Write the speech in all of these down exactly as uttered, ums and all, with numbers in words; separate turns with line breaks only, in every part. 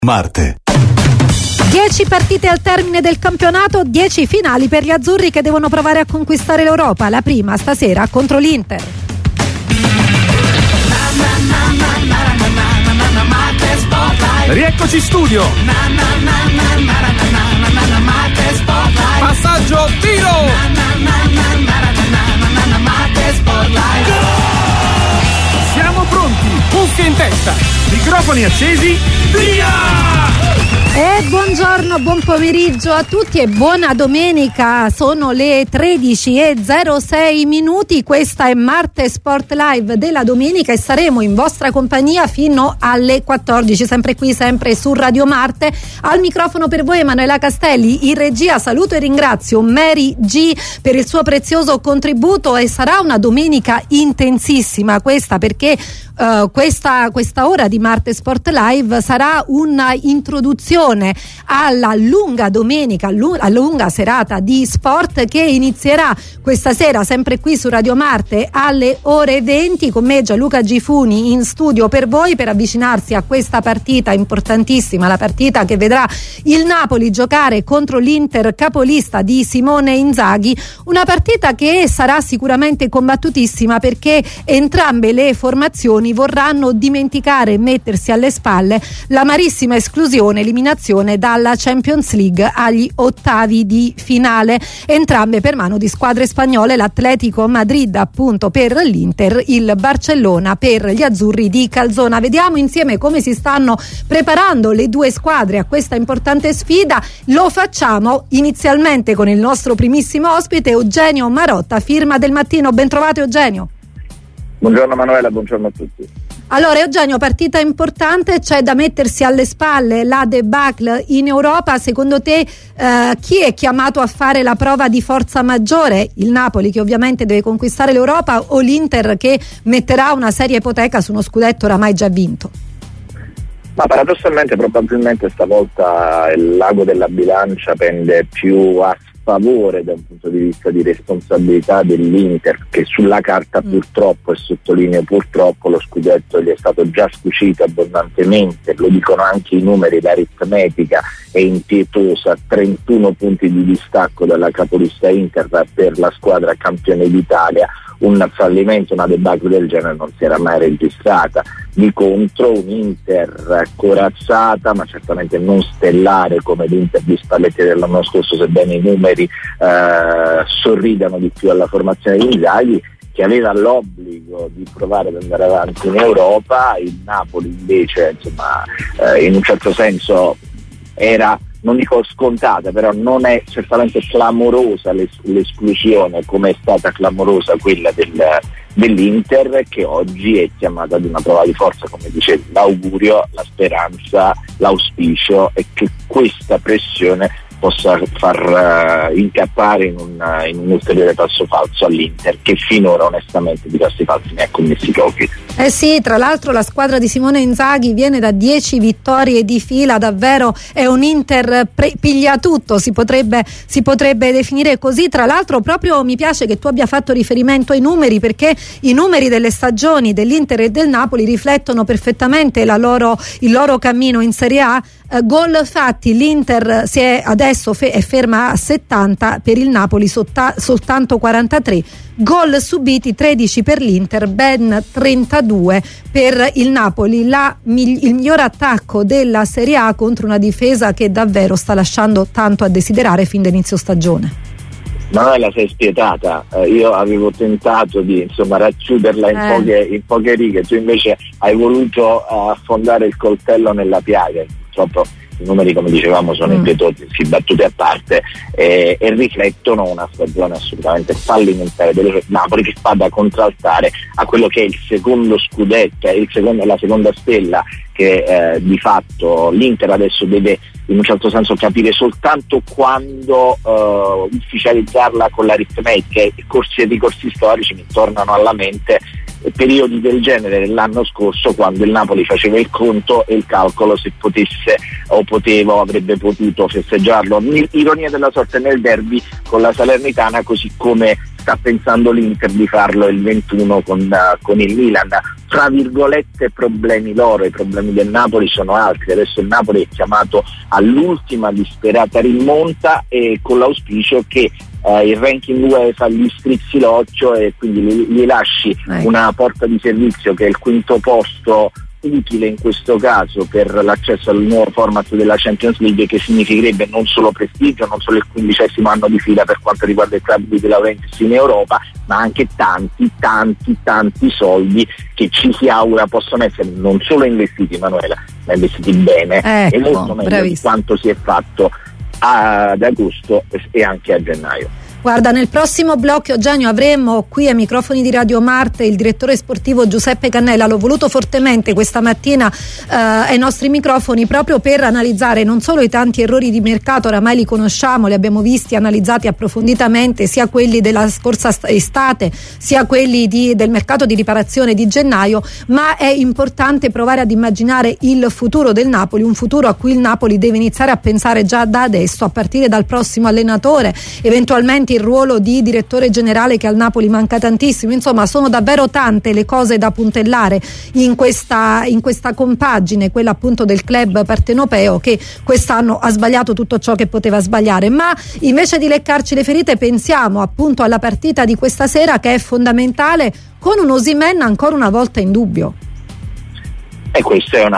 Marte.
dieci partite al termine del campionato, dieci finali per gli azzurri che devono provare a conquistare l'Europa. La prima stasera contro l'Inter.
Rieccoci in studio. Passaggio, tiro. Siamo pronti, cuffie in testa, microfoni accesi, via!
E buongiorno, buon pomeriggio a tutti e buona domenica. Sono le tredici e zero sei minuti. Questa è Marte Sport Live della domenica e saremo in vostra compagnia fino alle quattordici, sempre qui, sempre su Radio Marte. Al microfono per voi Emanuela Castelli, in regia saluto e ringrazio Mary G per il suo prezioso contributo. E sarà una domenica intensissima questa, perché uh, questa, questa ora di Marte Sport Live sarà una introduzione alla lunga domenica, alla lunga serata di sport che inizierà questa sera sempre qui su Radio Marte alle ore venti. Con me Gianluca Gifuni in studio per voi, per avvicinarsi a questa partita importantissima, la partita che vedrà il Napoli giocare contro l'Inter capolista di Simone Inzaghi, una partita che sarà sicuramente combattutissima perché entrambe le formazioni vorranno dimenticare e mettersi alle spalle l'amarissima esclusione, eliminazione dalla Champions League agli ottavi di finale, entrambe per mano di squadre spagnole, l'Atletico Madrid appunto per l'Inter, il Barcellona per gli azzurri di Calzona. Vediamo insieme come si stanno preparando le due squadre a questa importante sfida. Lo facciamo inizialmente con il nostro primissimo ospite, Eugenio Marotta, firma del Mattino. Ben trovato Eugenio.
Buongiorno Manuela, buongiorno a tutti.
Allora Eugenio, partita importante, c'è da mettersi alle spalle la debacle in Europa. Secondo te eh, chi è chiamato a fare la prova di forza maggiore? Il Napoli, che ovviamente deve conquistare l'Europa, o l'Inter che metterà una seria ipoteca su uno scudetto oramai già vinto?
Ma paradossalmente probabilmente stavolta il lago della bilancia pende più a favore da un punto di vista di responsabilità dell'Inter, che sulla carta purtroppo, e sottolineo purtroppo, lo scudetto gli è stato già scucito abbondantemente, lo dicono anche i numeri, l'aritmetica è impietosa, trentuno punti di distacco dalla capolista Inter per la squadra campione d'Italia. Un fallimento, una debacle del genere non si era mai registrata. Di contro un Inter corazzata, ma certamente non stellare come l'Inter di Spalletti dell'anno scorso, sebbene i numeri eh, sorridano di più alla formazione di Inzaghi, che aveva l'obbligo di provare ad andare avanti in Europa. Il Napoli invece, insomma, eh, in un certo senso era, non dico scontata, però non è certamente clamorosa l'es- l'esclusione come è stata clamorosa quella del, dell'Inter, che oggi è chiamata ad una prova di forza, come dicevi. L'augurio, la speranza, l'auspicio è che questa pressione possa far uh, incappare in un, uh, in un ulteriore passo falso all'Inter, che finora onestamente di passi falsi ne ha commessi pochi.
Eh sì, tra l'altro la squadra di Simone Inzaghi viene da dieci vittorie di fila, davvero è un Inter pre- piglia tutto, si potrebbe, si potrebbe definire così. Tra l'altro proprio mi piace che tu abbia fatto riferimento ai numeri, perché i numeri delle stagioni dell'Inter e del Napoli riflettono perfettamente la loro, il loro cammino in Serie A. Uh, gol fatti, l'Inter si è adesso fe- è ferma a settanta, per il Napoli sotta- soltanto quarantatré. Gol subiti tredici per l'Inter, ben trentadue per il Napoli. La, il miglior attacco della Serie A contro una difesa che davvero sta lasciando tanto a desiderare fin da inizio stagione.
Manuela, sei spietata, eh, io avevo tentato di insomma racchiuderla in,
eh.
poche, in poche righe, tu invece hai voluto uh, affondare il coltello nella piaga. Purtroppo i numeri, come dicevamo, sono mm. impietosi, battute a parte, eh, e riflettono una stagione assolutamente fallimentare del Napoli, che fa da contraltare a quello che è il secondo scudetto, è il secondo, la seconda stella che eh, di fatto l'Inter adesso deve in un certo senso capire soltanto quando uh, ufficializzarla con l'aritmetica. I corsi e ricorsi storici mi tornano alla mente periodi del genere dell'anno scorso, quando il Napoli faceva il conto e il calcolo se potesse o poteva o avrebbe potuto festeggiarlo, ironia della sorte, nel derby con la Salernitana, così come sta pensando l'Inter di farlo il ventuno con, uh, con il Milan. Tra virgolette problemi loro, i problemi del Napoli sono altri. Adesso il Napoli è chiamato all'ultima disperata rimonta e con l'auspicio che uh, il ranking UEFA gli strizzi l'occhio e quindi gli, gli lasci ecco. una porta di servizio che è il quinto posto utile in questo caso per l'accesso al nuovo format della Champions League, che significherebbe non solo prestigio, non solo il quindicesimo anno di fila per quanto riguarda il club di De Laurentiis in Europa, ma anche tanti tanti tanti soldi che ci si augura possono essere non solo investiti, Manuela, ma investiti bene
ecco,
e molto meglio bravissimo. di quanto si è fatto ad agosto e anche a gennaio.
Guarda, nel prossimo blocco, Eugenio, avremo qui ai microfoni di Radio Marte il direttore sportivo Giuseppe Cannella. L'ho voluto fortemente questa mattina eh, ai nostri microfoni proprio per analizzare non solo i tanti errori di mercato, oramai li conosciamo, li abbiamo visti, analizzati approfonditamente, sia quelli della scorsa estate sia quelli di, del mercato di riparazione di gennaio, ma è importante provare ad immaginare il futuro del Napoli, un futuro a cui il Napoli deve iniziare a pensare già da adesso, a partire dal prossimo allenatore, eventualmente il ruolo di direttore generale che al Napoli manca tantissimo. Insomma, sono davvero tante le cose da puntellare in questa, in questa compagine, quella appunto del club partenopeo, che quest'anno ha sbagliato tutto ciò che poteva sbagliare. Ma invece di leccarci le ferite pensiamo appunto alla partita di questa sera, che è fondamentale, con un Osimhen ancora una volta in dubbio.
E questo è un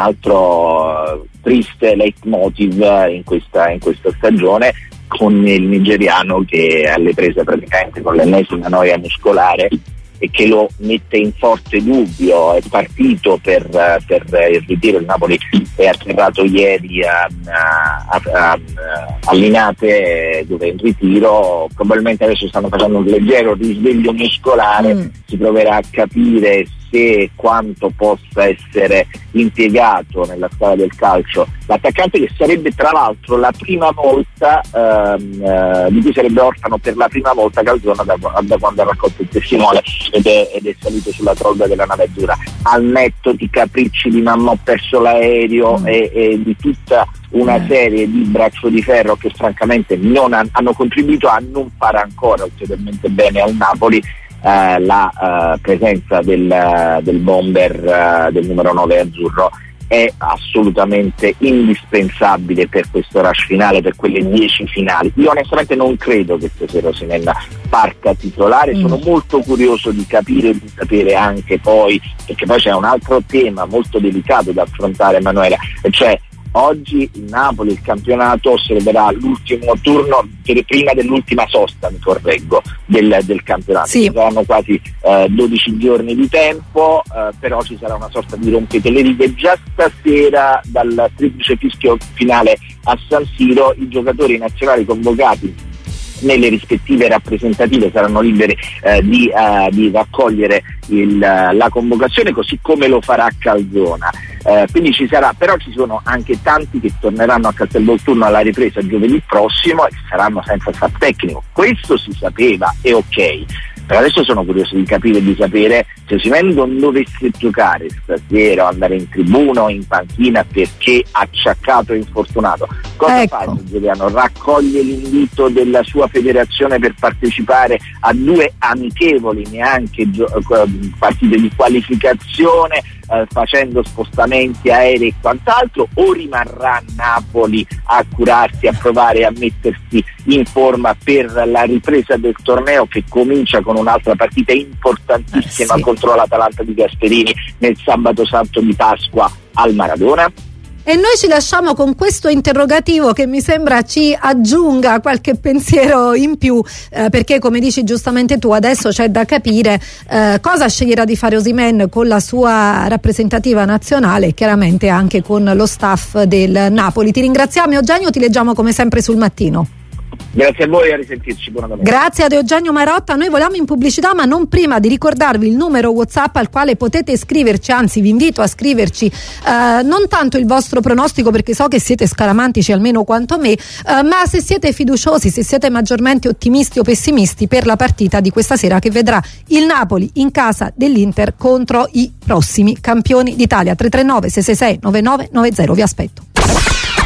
altro triste leitmotiv in questa, in questa stagione, con il nigeriano che è alle prese praticamente con l'ennesima noia muscolare e che lo mette in forte dubbio. È partito per, per il ritiro, il Napoli è atterrato ieri a, a, a, a, a Linate, dove è in ritiro, probabilmente adesso stanno facendo un leggero risveglio muscolare, mm. si proverà a capire se quanto possa essere impiegato nella storia del calcio l'attaccante, che sarebbe tra l'altro la prima volta ehm, eh, di cui sarebbe orfano per la prima volta Calzona da, da quando ha raccolto il testimone ed è, ed è salito sulla trolda della nave azzurra, al netto di capricci di mamma ho perso l'aereo mm. e, e di tutta una mm. serie di braccio di ferro che francamente non han, hanno contribuito a non fare ancora ulteriormente bene al Napoli. Uh, la uh, presenza del, uh, del bomber uh, del numero nove azzurro è assolutamente indispensabile per questo rush finale, per quelle dieci finali. Io onestamente non credo che stasera Osimhen parta titolare, mm. sono molto curioso di capire e di sapere anche poi, perché poi c'è un altro tema molto delicato da affrontare, Emanuela, e cioè oggi il Napoli, il campionato, celebrerà l'ultimo turno prima dell'ultima sosta, mi correggo, del, del campionato. Sì. Ci saranno quasi eh, dodici giorni di tempo, eh, però ci sarà una sorta di rompete le righe. Già stasera dal triplice fischio finale a San Siro i giocatori nazionali convocati nelle rispettive rappresentative saranno liberi eh, di, uh, di raccogliere il, uh, la convocazione, così come lo farà Calzona. Uh, quindi ci sarà, però ci sono anche tanti che torneranno a Castelvolturno alla ripresa giovedì prossimo e saranno senza staff tecnico. Questo si sapeva, è ok. Però adesso sono curioso di capire e di sapere se Osimhen non dovesse giocare stasera o andare in tribuna o in panchina perché acciaccato e infortunato. Cosa ecco. fa il nigeriano? Raccoglie l'invito della sua federazione per partecipare a due amichevoli, neanche gio- partite di qualificazione, eh, facendo spostamenti aerei e quant'altro, o rimarrà a Napoli a curarsi, a provare a mettersi in forma per la ripresa del torneo, che comincia con un'altra partita importantissima eh sì. contro l'Atalanta di Gasperini nel sabato santo di Pasqua al Maradona?
E noi ci lasciamo con questo interrogativo che mi sembra ci aggiunga qualche pensiero in più, eh, perché come dici giustamente tu, adesso c'è da capire eh, cosa sceglierà di fare Osimhen con la sua rappresentativa nazionale e chiaramente anche con lo staff del Napoli. Ti ringraziamo Eugenio, ti leggiamo come sempre sul Mattino.
Grazie a voi, a risentirci, buona domenica.
Grazie ad Eugenio Marotta. Noi voliamo in pubblicità, ma non prima di ricordarvi il numero WhatsApp al quale potete scriverci, anzi vi invito a scriverci eh, non tanto il vostro pronostico, perché so che siete scaramantici almeno quanto me, eh, ma se siete fiduciosi, se siete maggiormente ottimisti o pessimisti per la partita di questa sera, che vedrà il Napoli in casa dell'Inter contro i prossimi campioni d'Italia. tre tre nove sei sei sei nove nove nove zero, vi aspetto.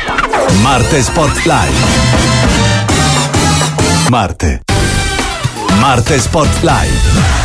Marte Sport Live. Marte. Marte Sport Live.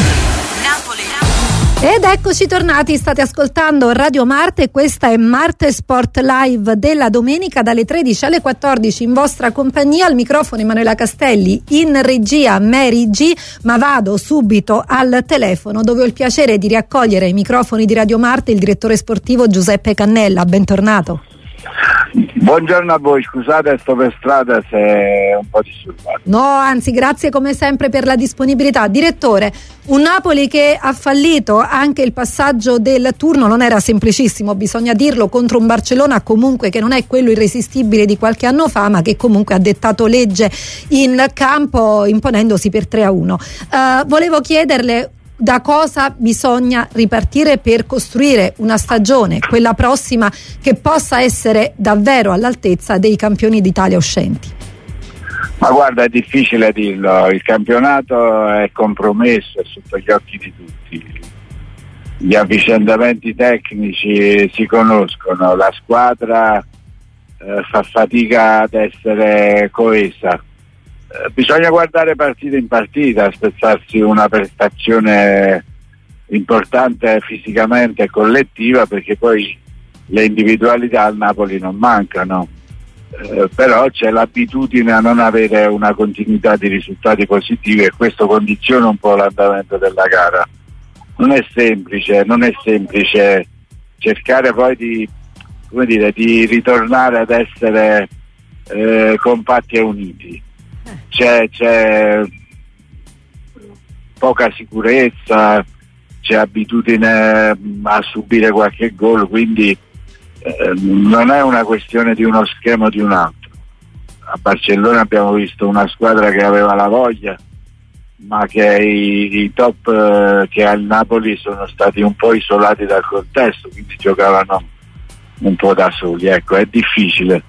Ed eccoci tornati, state ascoltando Radio Marte, questa è Marte Sport Live della domenica dalle tredici alle quattordici in vostra compagnia. Al microfono Emanuela Castelli, in regia Mary G, ma vado subito al telefono dove ho il piacere di riaccogliere ai microfoni di Radio Marte il direttore sportivo Giuseppe Cannella. Bentornato.
Buongiorno a voi, scusate, sto per strada se è un po' disturbato.
No, anzi, grazie come sempre per la disponibilità. Direttore, un Napoli che ha fallito anche il passaggio del turno, non era semplicissimo, bisogna dirlo, contro un Barcellona comunque che non è quello irresistibile di qualche anno fa, ma che comunque ha dettato legge in campo imponendosi per tre a uno. Uh, volevo chiederle da cosa bisogna ripartire per costruire una stagione, quella prossima, che possa essere davvero all'altezza dei campioni d'Italia uscenti.
Ma guarda, è difficile dirlo, il campionato è compromesso, è sotto gli occhi di tutti, gli avvicendamenti tecnici si conoscono, la squadra eh, fa fatica ad essere coesa. Bisogna guardare partita in partita, aspettarsi una prestazione importante fisicamente e collettiva, perché poi le individualità al Napoli non mancano, eh, però c'è l'abitudine a non avere una continuità di risultati positivi e questo condiziona un po' l'andamento della gara. Non è semplice, non è semplice cercare poi di, come dire, di ritornare ad essere eh, compatti e uniti. C'è, c'è poca sicurezza, c'è abitudine a subire qualche gol, quindi eh, non è una questione di uno schema o di un altro. A Barcellona abbiamo visto una squadra che aveva la voglia, ma che i, i top eh, che al Napoli sono stati un po' isolati dal contesto, quindi giocavano un po' da soli. Ecco, è difficile,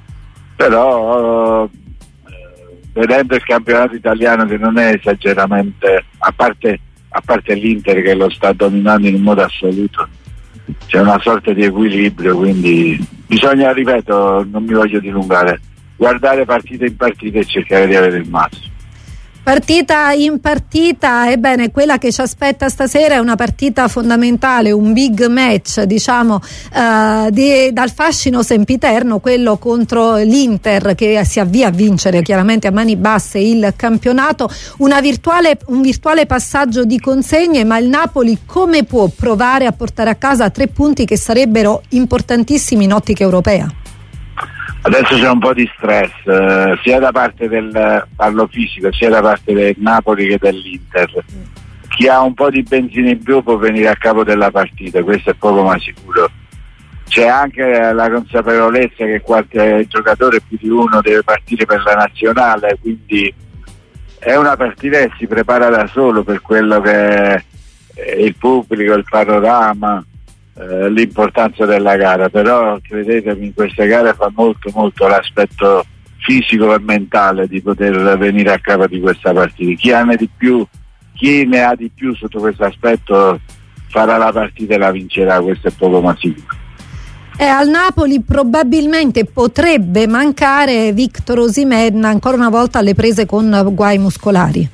però eh, vedendo il campionato italiano che non è esageramente, a parte, a parte l'Inter che lo sta dominando in modo assoluto, c'è una sorta di equilibrio, quindi bisogna, ripeto, non mi voglio dilungare, guardare partita in partita e cercare di avere il massimo.
Partita in partita, ebbene quella che ci aspetta stasera è una partita fondamentale, un big match, diciamo, eh, di, dal fascino sempiterno, quello contro l'Inter che si avvia a vincere chiaramente a mani basse il campionato, una virtuale, un virtuale passaggio di consegne, ma il Napoli come può provare a portare a casa tre punti che sarebbero importantissimi in ottica europea?
Adesso c'è un po' di stress eh, sia da parte del parlo fisico sia da parte del Napoli che dell'Inter. Chi ha un po' di benzina in più può venire a capo della partita, questo è poco ma sicuro. C'è anche la consapevolezza che qualche giocatore, più di uno, deve partire per la nazionale, quindi è una partita che si prepara da solo per quello che è il pubblico, il panorama, Eh, l'importanza della gara. Però credetemi, in queste gare fa molto molto l'aspetto fisico e mentale di poter venire a capo di questa partita. Chi ha ne di più, chi ne ha di più sotto questo aspetto farà la partita e la vincerà, questo è poco ma sicuro.
E al Napoli probabilmente potrebbe mancare Victor Osimhen ancora una volta alle prese con guai muscolari.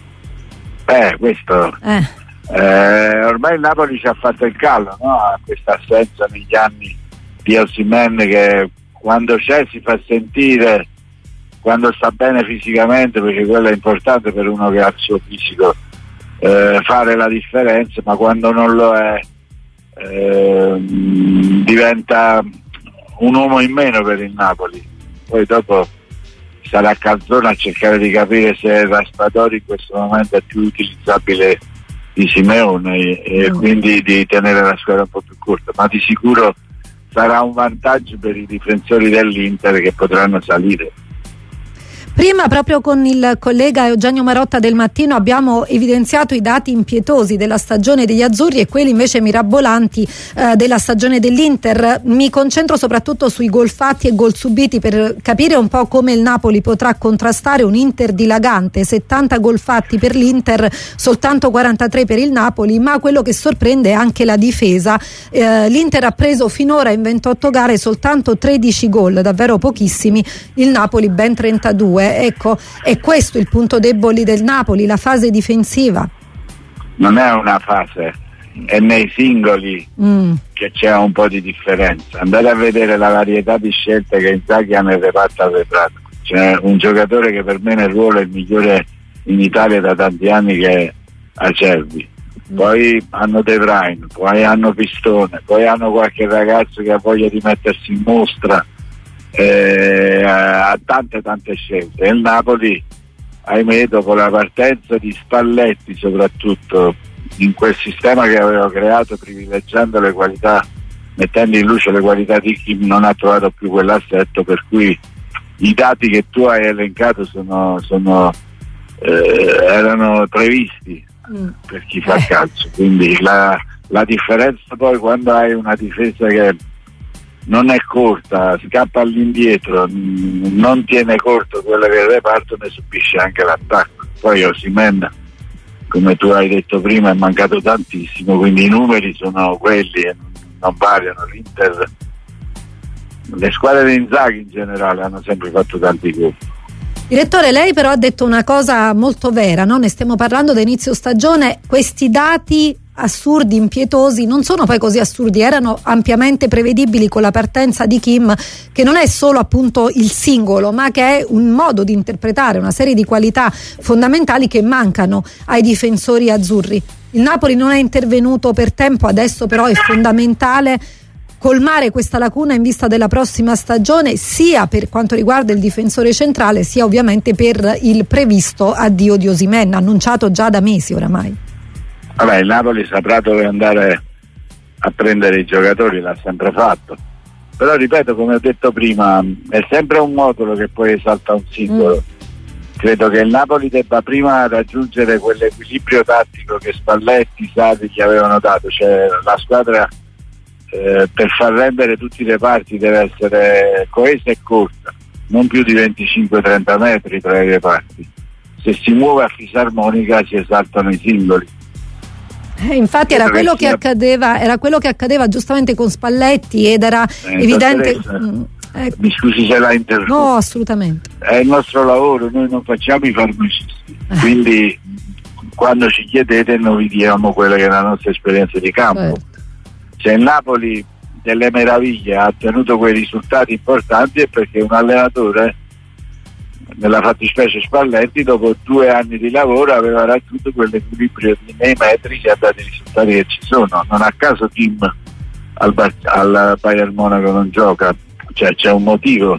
Eh, questo
eh.
Eh, ormai il Napoli ci ha fatto il callo, no? A questa assenza negli anni di Osimhen, che quando c'è si fa sentire, quando sta bene fisicamente, perché quello è importante per uno che ha il suo fisico, eh, fare la differenza, ma quando non lo è eh, diventa un uomo in meno per il Napoli. Poi dopo sarà Calzona a cercare di capire se Raspadori in questo momento è più utilizzabile di Simeone e mm. quindi di tenere la squadra un po' più corta, ma di sicuro sarà un vantaggio per i difensori dell'Inter che potranno salire.
Prima, proprio con il collega Eugenio Marotta del Mattino, abbiamo evidenziato i dati impietosi della stagione degli azzurri e quelli invece mirabolanti eh, della stagione dell'Inter. Mi concentro soprattutto sui gol fatti e gol subiti per capire un po' come il Napoli potrà contrastare un Inter dilagante. settanta gol fatti per l'Inter, soltanto quarantatré per il Napoli, ma quello che sorprende è anche la difesa. Eh, L'Inter ha preso finora in ventotto gare soltanto tredici gol, davvero pochissimi, il Napoli ben trentadue. Eh, ecco, è questo il punto debole del Napoli, la fase difensiva.
Non è una fase, è nei singoli mm. che c'è un po' di differenza. Andate a vedere la varietà di scelte che Inzaghi ha nel reparto arretrato. C'è un giocatore che per me nel ruolo è il migliore in Italia da tanti anni, che è Acerbi. Poi hanno De Vrij, poi hanno Pistone, poi hanno qualche ragazzo che ha voglia di mettersi in mostra, eh, ha tante tante scelte. E il Napoli, ahimè, dopo la partenza di Spalletti soprattutto, in quel sistema che aveva creato privilegiando le qualità, mettendo in luce le qualità di Kim, non ha trovato più quell'assetto, per cui i dati che tu hai elencato sono, sono eh, erano previsti mm. per chi fa calcio. Quindi la, la differenza poi, quando hai una difesa che non è corta, scappa all'indietro, non tiene corto quello che è il reparto, ne subisce anche l'attacco. Poi Osimhen, come tu hai detto prima, è mancato tantissimo, quindi i numeri sono quelli e non variano. L'Inter, le squadre di Inzaghi in generale hanno sempre fatto tanti gol.
Direttore, lei però ha detto una cosa molto vera, no? Ne stiamo parlando da inizio stagione, questi dati assurdi, impietosi, non sono poi così assurdi, erano ampiamente prevedibili con la partenza di Kim, che non è solo appunto il singolo, ma che è un modo di interpretare una serie di qualità fondamentali che mancano ai difensori azzurri. Il Napoli non è intervenuto per tempo, adesso però è fondamentale colmare questa lacuna in vista della prossima stagione, sia per quanto riguarda il difensore centrale, sia ovviamente per il previsto addio di Osimhen, annunciato già da mesi oramai.
Vabbè, il Napoli saprà dove andare a prendere i giocatori, l'ha sempre fatto, però ripeto, come ho detto prima, è sempre un modulo che poi esalta un singolo. Mm. Credo che il Napoli debba prima raggiungere quell'equilibrio tattico che Spalletti, Sarri gli avevano dato, cioè la squadra eh, per far rendere tutti i reparti deve essere coesa e corta, non più di venticinque trenta metri tra i reparti. Se si muove a fisarmonica si esaltano i singoli.
Eh, infatti era quello che accadeva, era quello che accadeva giustamente con Spalletti, ed era eh, evidente. Mm, ecco.
Mi scusi se la interrompo.
No, assolutamente.
È il nostro lavoro, noi non facciamo i farmacisti, eh. quindi quando ci chiedete noi vi diamo quella che è la nostra esperienza di campo. Certo. Se il Napoli delle meraviglie ha ottenuto quei risultati importanti è perché un allenatore, nella fattispecie Spalletti, dopo due anni di lavoro aveva raggiunto quell'equilibrio nei metri che ha dato i risultati che ci sono. Non a caso Kim al, Bar- al Bayern Monaco non gioca, cioè c'è un motivo,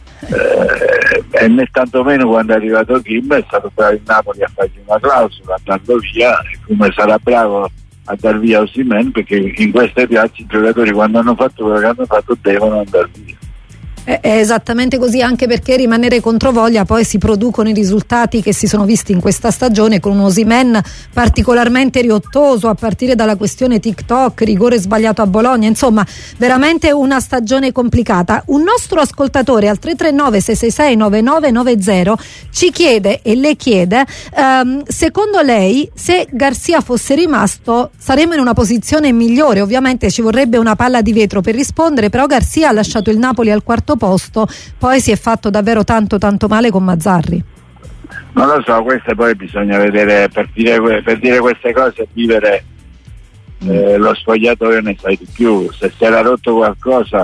eh, e né tantomeno quando è arrivato Kim è stato bravo il Napoli a fargli una clausola, andando via, e come sarà bravo a dar via Osimhen, perché in queste piazze i giocatori, quando hanno fatto quello che hanno fatto, devono andare via.
È esattamente così, anche perché rimanere controvoglia poi si producono i risultati che si sono visti in questa stagione, con un Osimhen particolarmente riottoso, a partire dalla questione TikTok, rigore sbagliato a Bologna, insomma veramente una stagione complicata. Un nostro ascoltatore al tre tre nove sei sei sei nove nove nove zero ci chiede e le chiede ehm, secondo lei, se Garcia fosse rimasto saremmo in una posizione migliore. Ovviamente ci vorrebbe una palla di vetro per rispondere, però Garcia ha lasciato il Napoli al quarto posto, poi si è fatto davvero tanto tanto male con Mazzarri.
Non lo so, queste poi bisogna vedere, per dire, per dire queste cose, vivere eh, lo spogliatoio ne sai di più. Se si era rotto qualcosa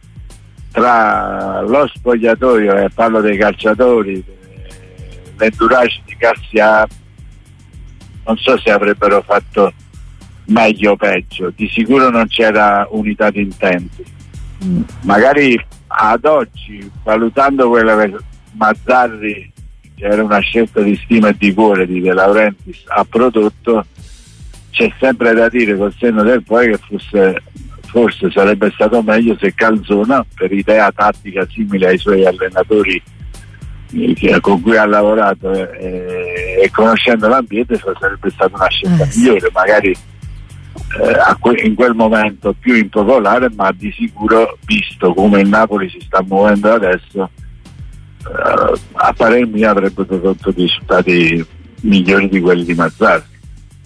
tra lo spogliatoio, e parlo dei calciatori, l'entourage di Garcia, non so se avrebbero fatto meglio o peggio. Di sicuro non c'era unità di intenti. Mm. Magari ad oggi, valutando quella che Mazzarri, che era una scelta di stima e di cuore di De Laurentiis, ha prodotto, c'è sempre da dire col senno del poi che fosse, forse sarebbe stato meglio se Calzona, per idea tattica simile ai suoi allenatori eh, con cui ha lavorato eh, e conoscendo l'ambiente, sarebbe stata una scelta eh, migliore, sì. magari Eh, in quel momento più impopolare, ma di sicuro, visto come il Napoli si sta muovendo adesso, eh, a parer mio avrebbe prodotto risultati migliori di quelli di Mazzarri.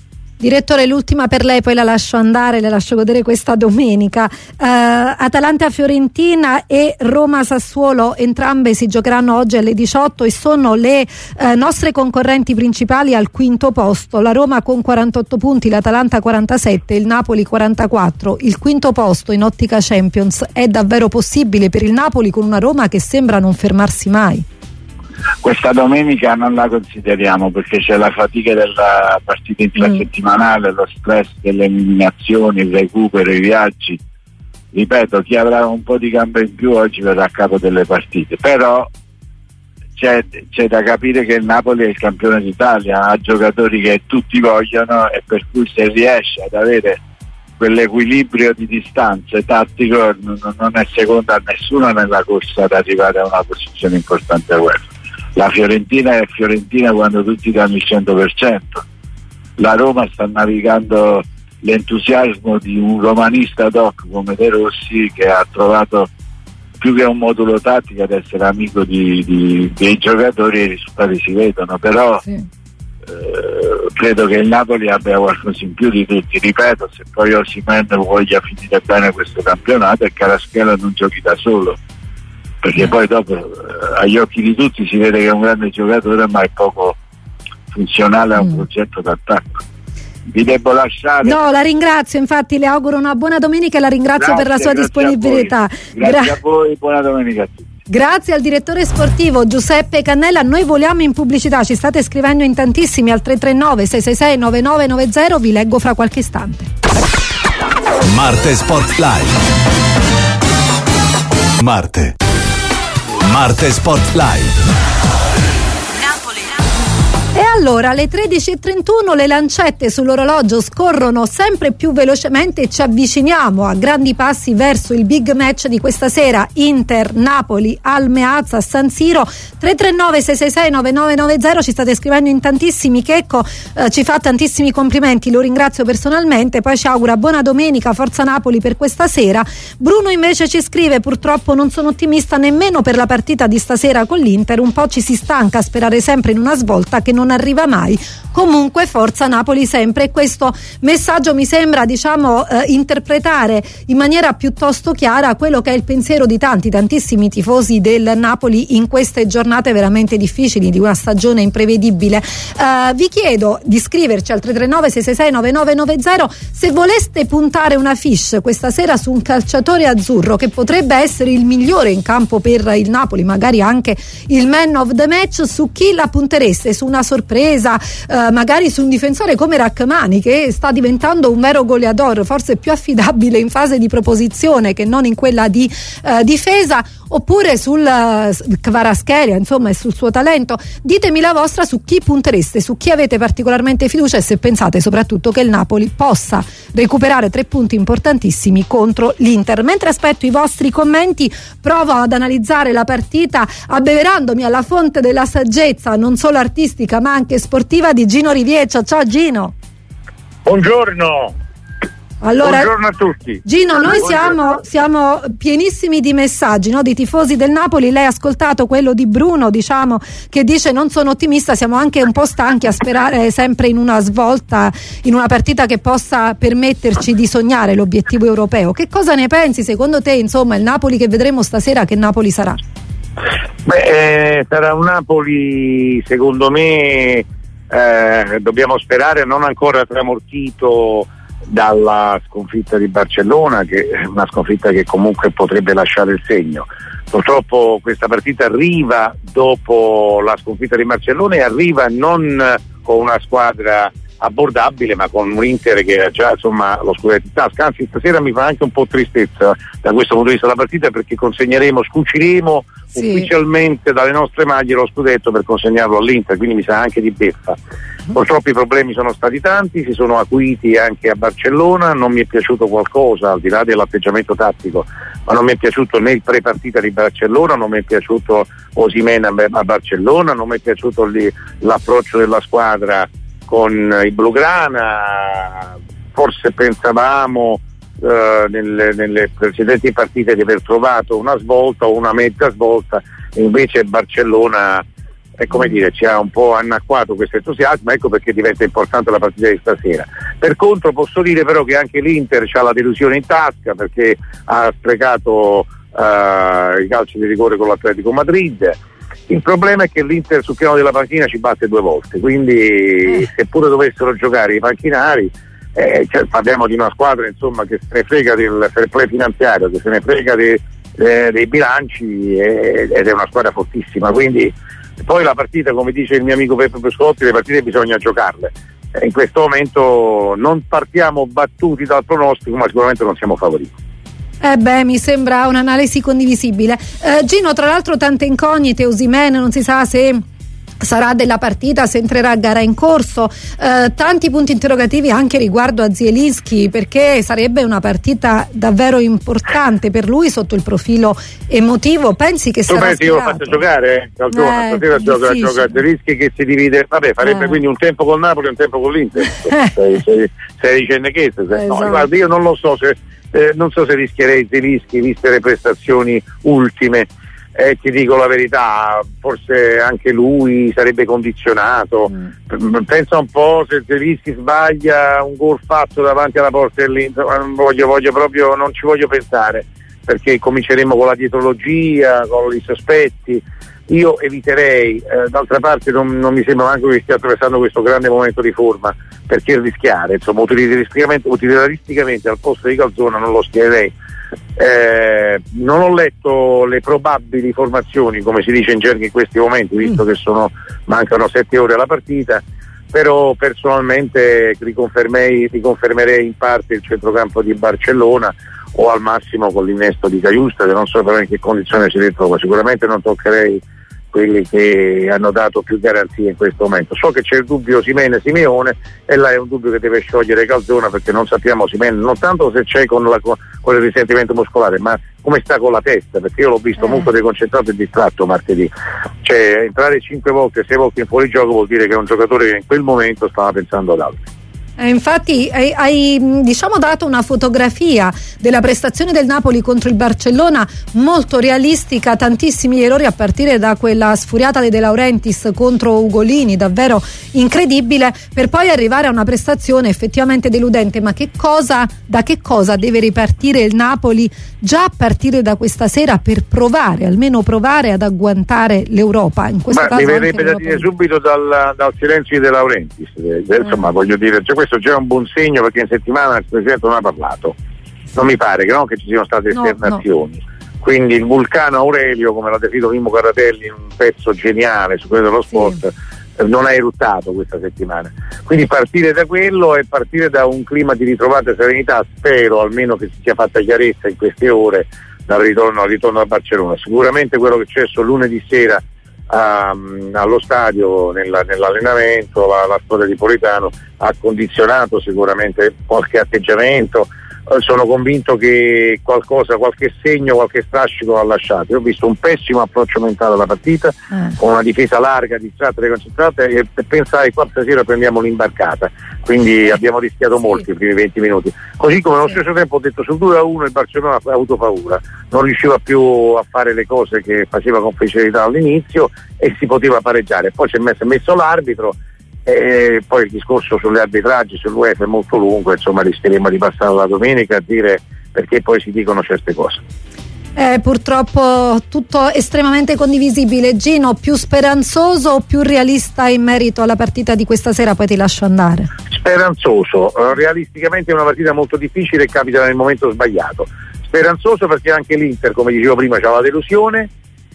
Direttore, l'ultima per lei, poi la lascio andare, le lascio godere questa domenica. uh, Atalanta-Fiorentina e Roma-Sassuolo, entrambe si giocheranno oggi alle diciotto e sono le uh, nostre concorrenti principali al quinto posto. La Roma con quarantotto punti, l'Atalanta quarantasette, il Napoli quarantaquattro. Il quinto posto in ottica Champions è davvero possibile per il Napoli, con una Roma che sembra non fermarsi mai?
Questa domenica non la consideriamo perché c'è la fatica della partita infrasettimanale, mm. lo stress delle eliminazioni, il recupero, i viaggi. Ripeto, chi avrà un po' di gambe in più oggi verrà a capo delle partite, però c'è, c'è da capire che il Napoli è il campione d'Italia, ha giocatori che tutti vogliono, e per cui se riesce ad avere quell'equilibrio di distanze tattico non è seconda a nessuno nella corsa ad arrivare a una posizione importante a UEFA. La Fiorentina è Fiorentina quando tutti danno il cento per cento. La Roma sta navigando l'entusiasmo di un romanista doc come De Rossi, che ha trovato più che un modulo tattico ad essere amico di, di, dei giocatori, e i risultati si vedono, però sì. eh, credo che il Napoli abbia qualcosa in più di tutti. Ripeto, se poi Osimhen voglia finire bene questo campionato e Kvaratskhelia non giochi da solo, perché poi dopo eh, agli occhi di tutti si vede che è un grande giocatore ma è poco funzionale a un mm. progetto d'attacco. Vi devo lasciare.
No, la ringrazio, infatti le auguro una buona domenica e la ringrazio
grazie,
per la sua disponibilità.
A grazie Gra- a voi, buona domenica a tutti.
Grazie al direttore sportivo Giuseppe Cannella. Noi voliamo in pubblicità, ci state scrivendo in tantissimi al tre tre nove sei sei sei nove nove nove zero, vi leggo fra qualche istante.
Marte Sport Live. Marte. Marte Sport Live.
E allora alle tredici e trentuno le lancette sull'orologio scorrono sempre più velocemente e ci avviciniamo a grandi passi verso il big match di questa sera, Inter-Napoli al Meazza San Siro. Tre tre nove sei sei sei nove nove nove zero, ci state scrivendo in tantissimi. Checco eh, ci fa tantissimi complimenti, lo ringrazio personalmente, poi ci augura buona domenica, forza Napoli per questa sera. Bruno invece ci scrive: purtroppo non sono ottimista nemmeno per la partita di stasera con l'Inter, un po' ci si stanca a sperare sempre in una svolta che non arriva mai. Comunque forza Napoli sempre, e questo messaggio mi sembra, diciamo, eh, interpretare in maniera piuttosto chiara quello che è il pensiero di tanti tantissimi tifosi del Napoli in queste giornate veramente difficili di una stagione imprevedibile. Eh, vi chiedo di scriverci al tre tre nove sei sei sei nove nove nove zero se voleste puntare una fiche questa sera su un calciatore azzurro che potrebbe essere il migliore in campo per il Napoli, magari anche il man of the match. Su chi la puntereste? Su una sorpresa, eh, magari su un difensore come Rachmani, che sta diventando un vero goleador, forse più affidabile in fase di proposizione che non in quella di eh, difesa, oppure sul uh, Kvaratskhelia, insomma, e sul suo talento. Ditemi la vostra, su chi puntereste, su chi avete particolarmente fiducia e se pensate soprattutto che il Napoli possa recuperare tre punti importantissimi contro l'Inter. Mentre aspetto i vostri commenti, provo ad analizzare la partita abbeverandomi alla fonte della saggezza non solo artistica ma anche sportiva di Gino Rivieccia. Ciao Gino.
Buongiorno.
Allora,
buongiorno a tutti.
Gino, noi siamo, siamo pienissimi di messaggi, no, di tifosi del Napoli. Lei ha ascoltato quello di Bruno, diciamo, che dice: non sono ottimista, siamo anche un po' stanchi a sperare sempre in una svolta, in una partita che possa permetterci di sognare l'obiettivo europeo. Che cosa ne pensi? Secondo te, insomma, il Napoli che vedremo stasera, che Napoli sarà?
Beh, eh, sarà un Napoli, secondo me, eh, dobbiamo sperare, non ancora tramortito dalla sconfitta di Barcellona, che è una sconfitta che comunque potrebbe lasciare il segno. Purtroppo questa partita arriva dopo la sconfitta di Barcellona e arriva non con una squadra abbordabile, ma con un Inter che ha già, insomma, lo scudetto in tasca. Anzi, stasera mi fa anche un po' tristezza da questo punto di vista la partita, perché consegneremo, scuciremo sì. ufficialmente dalle nostre maglie lo scudetto per consegnarlo all'Inter, quindi mi sa anche di beffa. Purtroppo i problemi sono stati tanti, si sono acuiti anche a Barcellona. Non mi è piaciuto qualcosa, al di là dell'atteggiamento tattico, ma non mi è piaciuto né il pre-partita di Barcellona, non mi è piaciuto Osimhen a Barcellona, non mi è piaciuto lì l'approccio della squadra con i Blaugrana. Forse pensavamo eh, nelle, nelle precedenti partite di aver trovato una svolta o una mezza svolta, e invece Barcellona è come dire, ci ha un po' annacquato questo entusiasmo, ecco perché diventa importante la partita di stasera. Per contro posso dire però che anche l'Inter ha la delusione in tasca, perché ha sprecato uh, i calci di rigore con l'Atletico Madrid. Il problema è che l'Inter sul piano della panchina ci batte due volte, quindi eh. seppure dovessero giocare i panchinari, eh, cioè, parliamo di una squadra insomma che se ne frega del fair play finanziario, che se ne frega de, de, dei bilanci, eh, ed è una squadra fortissima, quindi poi la partita, come dice il mio amico Peppe Pescotti, le partite bisogna giocarle. Eh, in questo momento non partiamo battuti dal pronostico, ma sicuramente non siamo favoriti.
Eh beh, mi sembra un'analisi condivisibile. Eh, Gino, tra l'altro tante incognite, Osimhen non si sa se sarà della partita, se entrerà a gara in corso, eh, tanti punti interrogativi anche riguardo a Zielinski, perché sarebbe una partita davvero importante per lui sotto il profilo emotivo. Pensi che
tu
sarà
pensi io lo faccio giocare? Eh? Eh, stasera gioca, gioca Zielinski che si divide, vabbè, farebbe eh. quindi un tempo con Napoli e un tempo con l'Inter. sei, sei, sei di Cennechese. Se, esatto. No, guarda, io non lo so se Eh, non so se rischierei Zielinski viste le prestazioni ultime, eh, ti dico la verità, forse anche lui sarebbe condizionato. mm. Pensa un po', se Zielinski sbaglia un gol fatto davanti alla porta dell'Inter, voglio, voglio proprio, non ci voglio pensare, perché cominceremo con la dietrologia, con i sospetti. Io eviterei, eh, d'altra parte non, non mi sembra neanche che stia attraversando questo grande momento di forma, perché rischiare, insomma, utilitaristicamente, utilitaristicamente al posto di Calzona non lo schiererei. Eh, non ho letto le probabili formazioni, come si dice in gergo in questi momenti, visto che sono, mancano sette ore alla partita, però personalmente riconfermerei, riconfermerei in parte il centrocampo di Barcellona, o al massimo con l'innesto di Caiusta, che non so però in che condizione si ritrova. Sicuramente non toccherei quelli che hanno dato più garanzie in questo momento. So che c'è il dubbio Osimhen e Simeone, e là è un dubbio che deve sciogliere Calzona, perché non sappiamo Osimhen non tanto se c'è con, la, con il risentimento muscolare, ma come sta con la testa, perché io l'ho visto eh. molto deconcentrato e distratto martedì. Cioè entrare cinque volte, sei volte in fuorigioco vuol dire che è un giocatore che in quel momento stava pensando ad altro.
Eh, infatti hai, hai diciamo dato una fotografia della prestazione del Napoli contro il Barcellona molto realistica, tantissimi errori a partire da quella sfuriata di De Laurentiis contro Ugolini, davvero incredibile, per poi arrivare a una prestazione effettivamente deludente. Ma che cosa, da che cosa deve ripartire il Napoli già a partire da questa sera per provare, almeno provare ad agguantare l'Europa? In questo
Ma
caso
mi verrebbe da dire subito dal, dal silenzio di De Laurentiis, eh, insomma mm. voglio dire, cioè, questo già è un buon segno, perché in settimana il Presidente non ha parlato, non mi pare che, no, che ci siano state esternazioni. No, no. Quindi il vulcano Aurelio, come l'ha definito Mimmo Carratelli in un pezzo geniale su quello dello sport, sì. non ha eruttato questa settimana. Quindi partire da quello e partire da un clima di ritrovata serenità, spero almeno che si sia fatta chiarezza in queste ore dal ritorno, al ritorno a Barcellona. Sicuramente quello che è successo lunedì sera Um, allo stadio, nella, nell'allenamento, la, la storia di Politano ha condizionato sicuramente qualche atteggiamento. Uh, sono convinto che qualcosa, qualche segno, qualche strascico ha lasciato. Io ho visto un pessimo approccio mentale alla partita, eh. con una difesa larga, distratta e deconcentrata, e pensai qua stasera prendiamo l'imbarcata, quindi abbiamo rischiato sì. molti i primi venti minuti, così come allo sì. stesso tempo ho detto sul due a uno il Barcellona ha avuto paura, non riusciva più a fare le cose che faceva con facilità all'inizio e si poteva pareggiare. Poi si è messo, messo l'arbitro, e poi il discorso sulle arbitraggi, sull'UEFA è molto lungo, insomma rischieremo di passare la domenica a dire perché poi si dicono certe cose.
Eh, purtroppo tutto estremamente condivisibile. Gino, più speranzoso o più realista in merito alla partita di questa sera? Poi ti lascio andare.
Speranzoso, uh, realisticamente è una partita molto difficile e capita nel momento sbagliato. Speranzoso perché anche l'Inter, come dicevo prima, c'ha la delusione,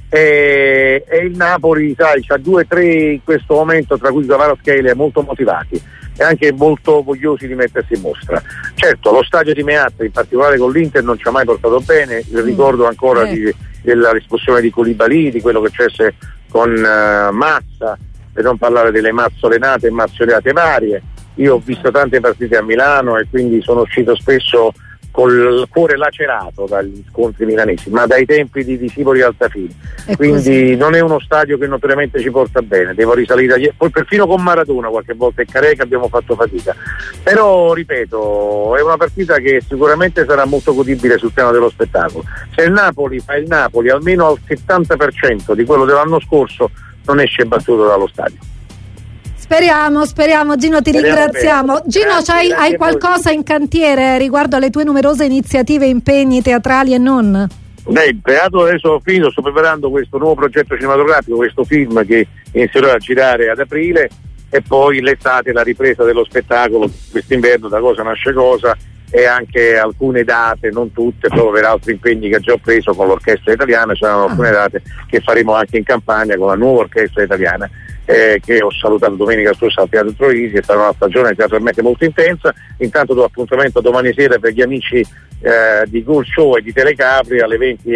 e, e il Napoli, sai, c'ha due o tre in questo momento, tra cui Kvaratskhelia, molto motivati e anche molto vogliosi di mettersi in mostra. Certo, lo stadio di Meazza, in particolare con l'Inter, non ci ha mai portato bene. Il ricordo ancora eh. di, della riscossione di Koulibaly, di quello che c'è con uh, Massa, per non parlare delle mazzolenate e mazzoleate varie. Io ho visto tante partite a Milano e quindi sono uscito spesso col cuore lacerato dagli scontri milanesi, ma dai tempi di, di Sivori Altafini. Quindi non è uno stadio che notoriamente ci porta bene, devo risalire a... poi perfino con Maradona qualche volta e Careca abbiamo fatto fatica, però ripeto è una partita che sicuramente sarà molto godibile sul piano dello spettacolo. Se il Napoli fa il Napoli almeno al settanta per cento di quello dell'anno scorso, non esce battuto dallo stadio.
Speriamo, speriamo. Gino, ti
Speriamo
ringraziamo.
bene.
Gino,
Grazie,
c'hai,
grazie
hai qualcosa in cantiere riguardo alle tue numerose iniziative e impegni teatrali e non?
Beh, il teatro adesso ho finito, sto preparando questo nuovo progetto cinematografico, questo film che inizierò a girare ad aprile, e poi l'estate la ripresa dello spettacolo, quest'inverno da cosa nasce cosa, e anche alcune date, non tutte, proprio per altri impegni che già ho preso con l'orchestra italiana, ci saranno alcune date che faremo anche in Campania con la nuova orchestra italiana, eh, che ho salutato domenica scorsa al Teatro Troisi. È stata una stagione teatralmente molto intensa. Intanto do appuntamento domani sera per gli amici eh, di Goal Show e di Telecapri alle venti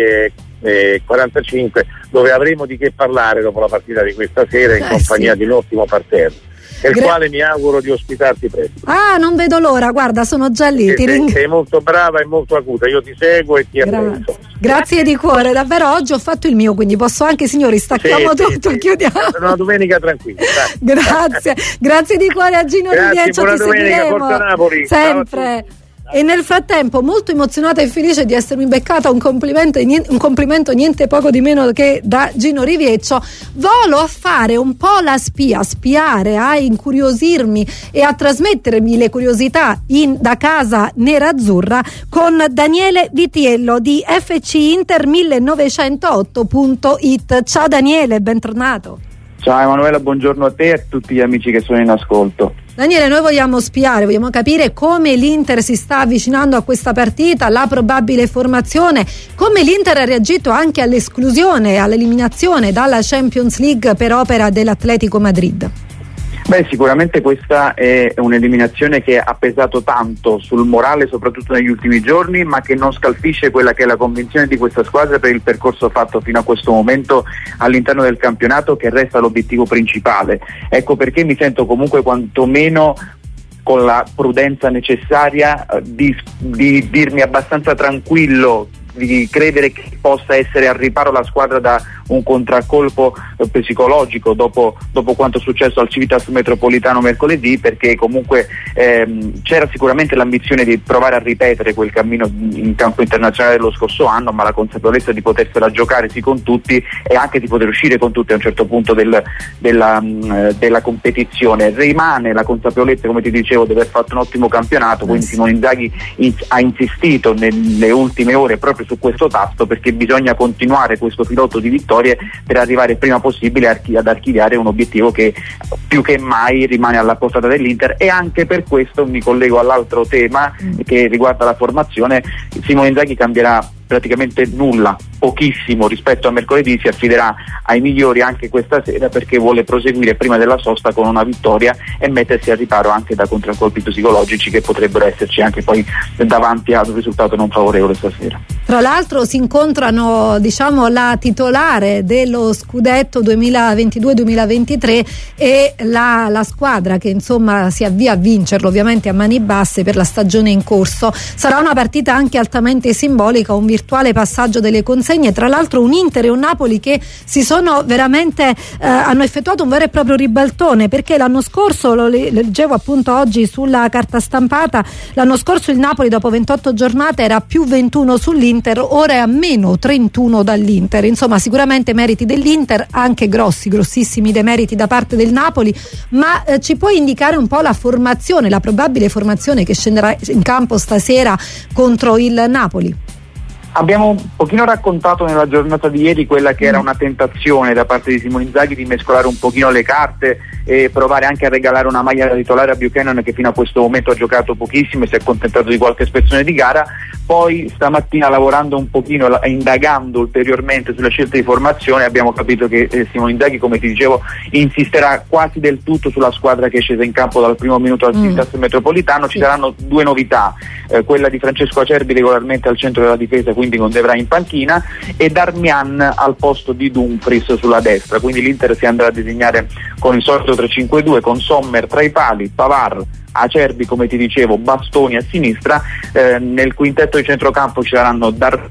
e quarantacinque, dove avremo di che parlare dopo la partita di questa sera in
eh,
compagnia
sì.
di un ottimo parterre, per il
Gra-
quale mi auguro di ospitarti presto.
Ah, non vedo l'ora, guarda, sono già lì.
Sei,
Ti
sei,
ring-
sei molto brava e molto acuta, io ti seguo e ti
Gra-
apprezzo.
Grazie di cuore, davvero oggi ho fatto il mio, quindi posso anche, signori, stacchiamo
Sì,
tutto,
sì, sì.
chiudiamo.
È una domenica tranquilla. Dai.
Grazie, grazie di cuore a Gino
Grazie,
Rivieccio,
buona
ti
domenica,
seguiremo
Forza Napoli.
sempre. E nel frattempo, molto emozionata e felice di essermi beccata un complimento, un complimento niente poco di meno che da Gino Rivieccio, volo a fare un po' la spia, a spiare, a incuriosirmi e a trasmettermi le curiosità in, da casa nerazzurra con Daniele Vitiello di F C Inter millenovecentootto punto it. Ciao Daniele, bentornato.
Ciao Emanuela, buongiorno a te e a tutti gli amici che sono in ascolto.
Daniele, noi vogliamo spiare, vogliamo capire come l'Inter si sta avvicinando a questa partita, la probabile formazione, come l'Inter ha reagito anche all'esclusione, all'eliminazione dalla Champions League per opera dell'Atletico Madrid.
Beh, sicuramente questa è un'eliminazione che ha pesato tanto sul morale, soprattutto negli ultimi giorni, ma che non scalfisce quella che è la convinzione di questa squadra per il percorso fatto fino a questo momento all'interno del campionato, che resta l'obiettivo principale. Ecco perché mi sento comunque quantomeno con la prudenza necessaria di, di dirmi abbastanza tranquillo, di credere che possa essere al riparo la squadra da un contraccolpo eh, psicologico dopo, dopo quanto successo al Civitas Metropolitano mercoledì, perché comunque ehm, c'era sicuramente l'ambizione di provare a ripetere quel cammino in campo internazionale dello scorso anno, ma la consapevolezza di potersela giocare sì con tutti e anche di poter uscire con tutti a un certo punto del, della, mh, della competizione. Rimane la consapevolezza, come ti dicevo, di aver fatto un ottimo campionato, quindi Simone Inzaghi in, ha insistito nelle ultime ore proprio su questo tasto, perché bisogna continuare questo filotto di vittorie per arrivare il prima possibile ad archiviare un obiettivo che più che mai rimane alla portata dell'Inter. E anche per questo mi collego all'altro tema che riguarda la formazione. Simone Inzaghi cambierà praticamente nulla, pochissimo rispetto a mercoledì, si affiderà ai migliori anche questa sera, perché vuole proseguire prima della sosta con una vittoria e mettersi al riparo anche da contraccolpi psicologici che potrebbero esserci anche poi davanti ad un risultato non favorevole stasera.
Tra l'altro si incontrano, diciamo, la titolare dello scudetto duemilaventidue duemilaventitré e la, la squadra che insomma si avvia a vincerlo, ovviamente a mani basse per la stagione in corso. Sarà una partita anche altamente simbolica, un virtuale passaggio delle consegne, tra l'altro un Inter e un Napoli che si sono veramente eh, hanno effettuato un vero e proprio ribaltone, perché l'anno scorso, lo leggevo appunto oggi sulla carta stampata, l'anno scorso il Napoli dopo ventotto giornate era più ventuno sull'Inter, ora è a meno trentuno dall'Inter. Insomma, sicuramente meriti dell'Inter, anche grossi, grossissimi demeriti da parte del Napoli, ma eh, ci puoi indicare un po' la formazione, la probabile formazione che scenderà in campo stasera contro il Napoli?
Abbiamo un pochino raccontato nella giornata di ieri quella che era una tentazione da parte di Simone Inzaghi di mescolare un pochino le carte e provare anche a regalare una maglia da titolare a Buchanan, che fino a questo momento ha giocato pochissimo e si è accontentato di qualche spezzone di gara. Poi stamattina, lavorando un pochino e indagando ulteriormente sulla scelta di formazione, abbiamo capito che eh, Simone Inzaghi, come ti dicevo, insisterà quasi del tutto sulla squadra che è scesa in campo dal primo minuto al Civitas mm. Metropolitano. Ci saranno due novità, eh, quella di Francesco Acerbi regolarmente al centro della difesa, quindi con De Vrij in panchina, e Darmian al posto di Dumfries sulla destra, quindi l'Inter si andrà a disegnare con il solito tre cinque due, con Sommer tra i pali, Pavard, Acerbi, come ti dicevo, Bastoni a sinistra. Eh, nel quintetto di centrocampo ci saranno Dar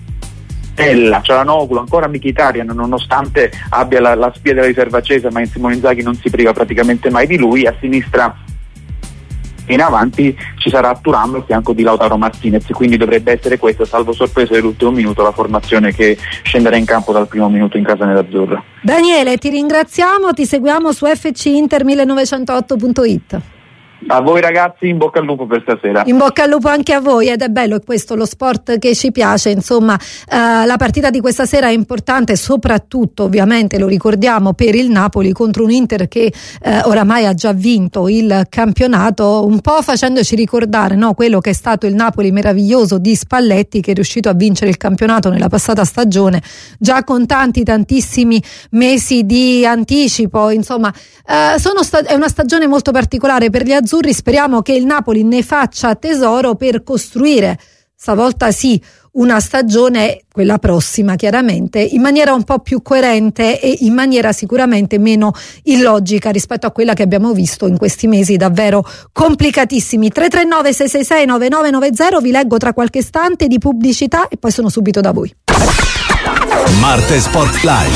Cialanoglu, ancora Mkhitaryan, nonostante abbia la, la spia della riserva accesa, ma in Simone Inzaghi non si priva praticamente mai di lui. A sinistra e in avanti ci sarà Thuram al fianco di Lautaro Martinez, quindi dovrebbe essere questa, salvo sorpresa dell'ultimo minuto, la formazione che scenderà in campo dal primo minuto in casa nerazzurra.
Daniele, ti ringraziamo, ti seguiamo su f c inter millenovecentotto punto it.
A voi ragazzi, in bocca al lupo per stasera.
In bocca al lupo anche a voi, ed è bello, è questo lo sport che ci piace, insomma. eh, la partita di questa sera è importante, soprattutto ovviamente lo ricordiamo per il Napoli contro un Inter che eh, oramai ha già vinto il campionato, un po' facendoci ricordare, no, quello che è stato il Napoli meraviglioso di Spalletti, che è riuscito a vincere il campionato nella passata stagione già con tanti tantissimi mesi di anticipo. Insomma, eh, sono sta- è una stagione molto particolare per gli azzurri. Speriamo che il Napoli ne faccia tesoro per costruire, stavolta sì, una stagione, quella prossima chiaramente, in maniera un po' più coerente e in maniera sicuramente meno illogica rispetto a quella che abbiamo visto in questi mesi davvero complicatissimi. tre tre nove sei sei sei nove nove nove zero, vi leggo tra qualche istante di pubblicità e poi sono subito da voi.
Marte Sport Live.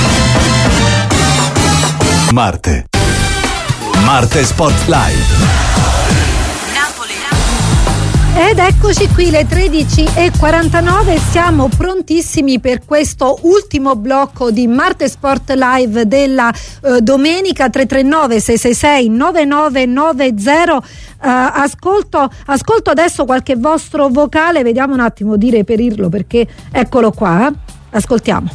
Marte. Marte Sport Live.
Ed eccoci qui, le tredici e quarantanove, siamo prontissimi per questo ultimo blocco di Marte Sport Live della eh, domenica. Tre tre nove sei sei sei nove nove nove zero. Uh, ascolto, ascolto adesso qualche vostro vocale, vediamo un attimo di reperirlo perché eccolo qua, eh. Ascoltiamo.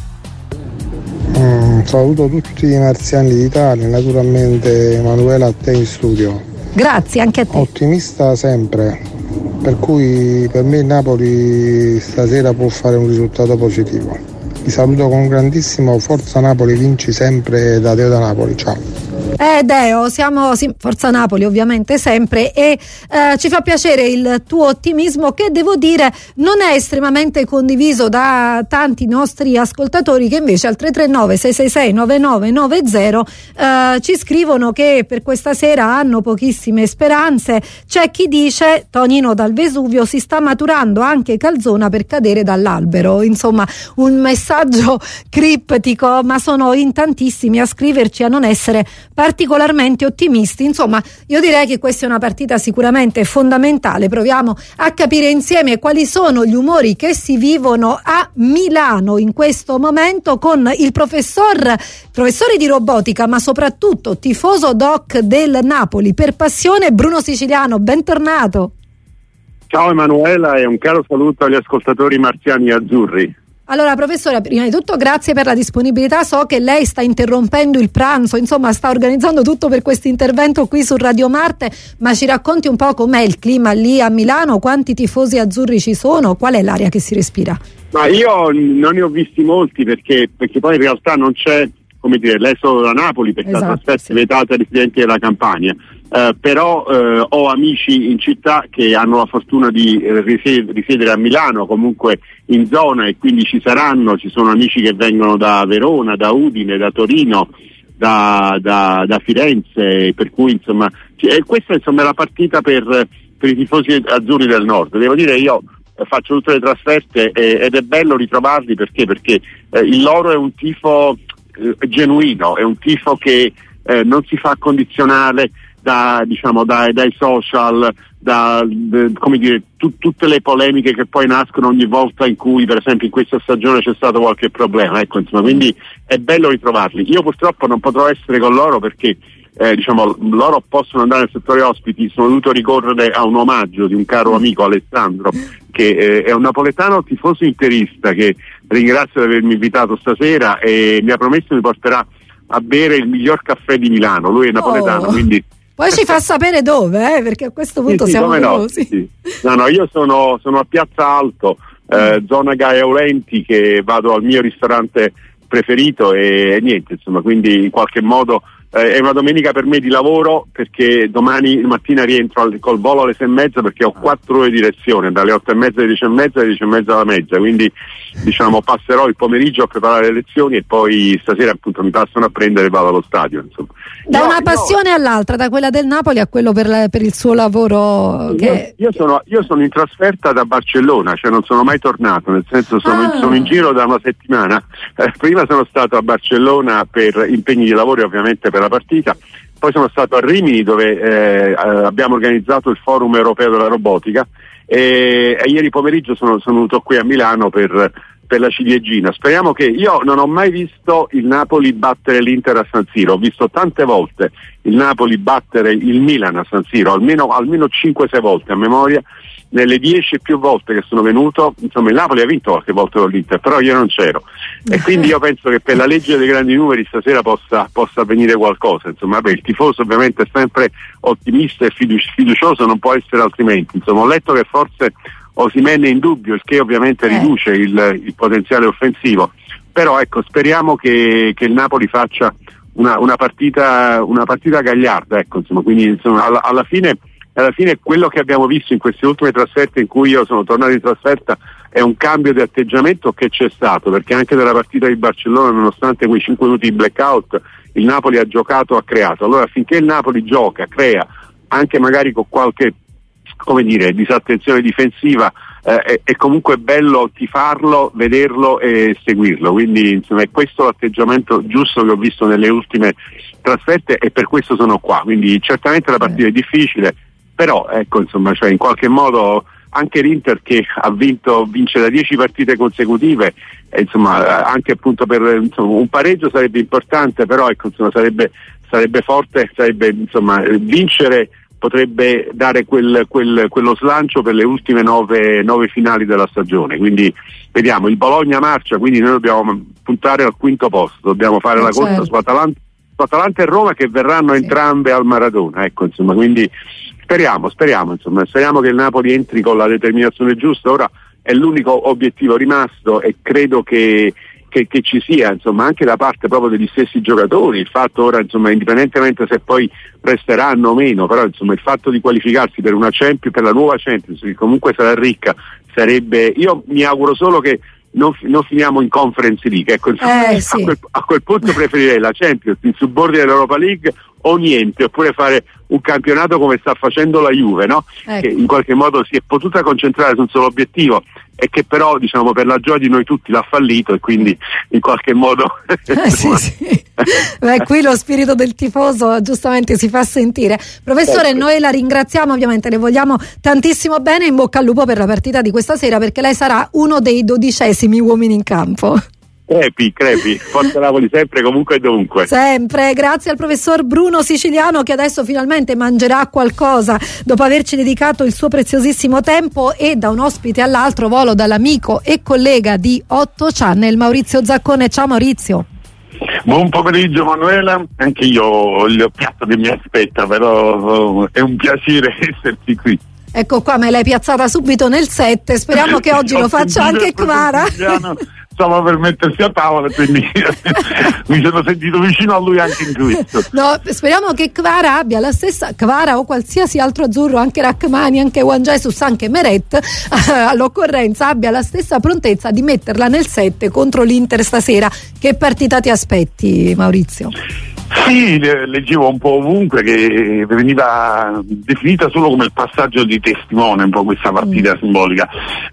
Mm, saluto tutti i marziani d'Italia, naturalmente Emanuela, a te in studio.
Grazie, anche a te.
Ottimista sempre, per cui per me il Napoli stasera può fare un risultato positivo. Vi saluto con grandissimo Forza Napoli, vinci sempre da Deo da Napoli, ciao.
Eh Deo, siamo sì, Forza Napoli ovviamente sempre, e eh, ci fa piacere il tuo ottimismo, che devo dire non è estremamente condiviso da tanti nostri ascoltatori, che invece al tre tre nove sei sei sei nove nove nove zero eh, ci scrivono che per questa sera hanno pochissime speranze. C'è chi dice: Tonino dal Vesuvio, si sta maturando anche Calzona per cadere dall'albero. Insomma, un messaggio criptico, ma sono in tantissimi a scriverci a non essere particolarmente ottimisti. Insomma, io direi che questa è una partita sicuramente fondamentale. Proviamo a capire insieme quali sono gli umori che si vivono a Milano in questo momento con il professor professore di robotica, ma soprattutto tifoso doc del Napoli per passione, Bruno Siciliano. Bentornato.
Ciao Emanuela e un caro saluto agli ascoltatori marziani e azzurri.
Allora professore, prima di tutto grazie per la disponibilità, so che lei sta interrompendo il pranzo, insomma sta organizzando tutto per questo intervento qui su Radio Marte, ma ci racconti un po' com'è il clima lì a Milano, quanti tifosi azzurri ci sono, qual è l'aria che si respira?
Ma io non ne ho visti molti perché, perché poi in realtà non c'è, come dire, lei è solo da Napoli perché esatto, la trasferta sì. è vietata ai residenti della Campania. Uh, però uh, ho amici in città che hanno la fortuna di uh, risied- risiedere a Milano, comunque in zona, e quindi ci saranno, ci sono amici che vengono da Verona, da Udine, da Torino, da, da, da Firenze, per cui insomma c- questa insomma è la partita per, per i tifosi azzurri del nord. Devo dire, io eh, faccio tutte le trasferte eh, ed è bello ritrovarli perché, perché eh, il loro è un tifo eh, genuino, è un tifo che eh, non si fa condizionare da diciamo dai, dai social, da de, come dire tu, tutte le polemiche che poi nascono ogni volta in cui per esempio in questa stagione c'è stato qualche problema, ecco, insomma, quindi è bello ritrovarli. Io purtroppo non potrò essere con loro perché eh, diciamo loro possono andare nel settore ospiti, sono dovuto ricorrere a un omaggio di un caro amico, Alessandro, che eh, è un napoletano tifoso interista, che ringrazio di avermi invitato stasera e mi ha promesso mi porterà a bere il miglior caffè di Milano. Lui è napoletano, oh. quindi
poi ci fa sapere dove, eh, perché a questo punto
sì, sì,
siamo
curiosi. No, sì. no, no, io sono, sono a Piazza Alto, eh, zona Gaia Aulenti, che vado al mio ristorante preferito e, e niente, insomma, quindi in qualche modo eh, è una domenica per me di lavoro, perché domani mattina rientro al, col volo alle sei e mezza perché ho quattro ore di lezione, dalle otto e mezza alle dieci e mezza alle dieci e mezza alla mezza, quindi diciamo passerò il pomeriggio a preparare le lezioni e poi stasera appunto mi passano a prendere e vado allo stadio, insomma.
Da
no,
una passione
no.
all'altra, da quella del Napoli a quello per, la, per il suo lavoro. Che...
Io, io, sono, io sono in trasferta da Barcellona, cioè non sono mai tornato, nel senso sono,
ah.
in, sono in giro da una settimana. Eh, prima sono stato a Barcellona per impegni di lavoro, ovviamente per la partita, poi sono stato a Rimini dove eh, abbiamo organizzato il Forum Europeo della Robotica e, e ieri pomeriggio sono, sono venuto qui a Milano per, per la ciliegina. Speriamo che, io non ho mai visto il Napoli battere l'Inter a San Siro, ho visto tante volte il Napoli battere il Milan a San Siro, almeno, almeno cinque sei volte a memoria. Nelle dieci più volte che sono venuto, insomma, il Napoli ha vinto qualche volta con l'Inter, però io non c'ero. E quindi io penso che per la legge dei grandi numeri stasera possa, possa avvenire qualcosa. Insomma, beh, il tifoso ovviamente è sempre ottimista e fiduci- fiducioso, non può essere altrimenti. Insomma, ho letto che forse Osimhen è in dubbio, il che ovviamente eh. riduce il, il potenziale offensivo. Però ecco, speriamo che, che il Napoli faccia una, una partita una partita gagliarda, ecco, insomma, quindi insomma, alla, alla fine alla fine quello che abbiamo visto in queste ultime trasferte in cui io sono tornato in trasferta è un cambio di atteggiamento che c'è stato, perché anche nella partita di Barcellona, nonostante quei cinque minuti di blackout, il Napoli ha giocato, ha creato. Allora finché il Napoli gioca, crea, anche magari con qualche, come dire, disattenzione difensiva, eh, è, è comunque bello tifarlo, vederlo e seguirlo. Quindi insomma è questo l'atteggiamento giusto che ho visto nelle ultime trasferte e per questo sono qua. Quindi certamente la partita è difficile, però ecco, insomma, cioè in qualche modo anche l'Inter che ha vinto, vince da dieci partite consecutive, eh, insomma anche appunto per insomma, un pareggio sarebbe importante, però ecco, insomma, sarebbe, sarebbe forte, sarebbe insomma vincere potrebbe dare quel, quel, quello slancio per le ultime nove, nove finali della stagione. Quindi vediamo, il Bologna marcia, quindi noi dobbiamo puntare al quinto posto, dobbiamo fare eh, la corsa certo. su Atalanta, su Atalanta e Roma che verranno sì. entrambe al Maradona, ecco, insomma, quindi speriamo, speriamo, insomma, speriamo che il Napoli entri con la determinazione giusta. Ora è l'unico obiettivo rimasto e credo che Che, che ci sia, insomma, anche da parte proprio degli stessi giocatori, il fatto ora, insomma, indipendentemente se poi resteranno o meno, però insomma il fatto di qualificarsi per una Champions, per la nuova Champions, che comunque sarà ricca, sarebbe, io mi auguro solo che non, non finiamo in Conference League, ecco, insomma,
eh, sì.
a, quel, a quel punto preferirei la Champions in subordine all'Europa League o niente, oppure fare un campionato come sta facendo la Juve, no? Ecco. Che in qualche modo si è potuta concentrare su un solo obiettivo e che però, diciamo, per la gioia di noi tutti l'ha fallito e quindi in qualche modo
eh, sì, sì. Beh, qui lo spirito del tifoso giustamente si fa sentire. Professore, ecco. Noi la ringraziamo, ovviamente le vogliamo tantissimo bene, in bocca al lupo per la partita di questa sera, perché lei sarà uno dei dodicesimi uomini in campo.
Crepi, crepi, Forza Napoli sempre, comunque e dovunque.
Sempre, grazie al professor Bruno Siciliano che adesso finalmente mangerà qualcosa dopo averci dedicato il suo preziosissimo tempo, e da un ospite all'altro volo dall'amico e collega di otto Channel Maurizio Zaccone. Ciao Maurizio.
Buon pomeriggio Manuela, anche io ho il piatto che mi aspetta, però è un piacere esserci qui.
Ecco qua, me l'hai piazzata subito nel set, speriamo che oggi lo faccia anche Kvara.
Stava per mettersi a tavola, quindi mi sono sentito vicino a lui anche in questo.
No, speriamo che Kvara abbia la stessa, Kvara o qualsiasi altro azzurro, anche Rachmani, anche Juan Jesus, anche Meret, all'occorrenza abbia la stessa prontezza di metterla nel set contro l'Inter stasera. Che partita ti aspetti, Maurizio?
Sì, leggevo un po' ovunque che veniva definita solo come il passaggio di testimone un po' questa partita mm. simbolica,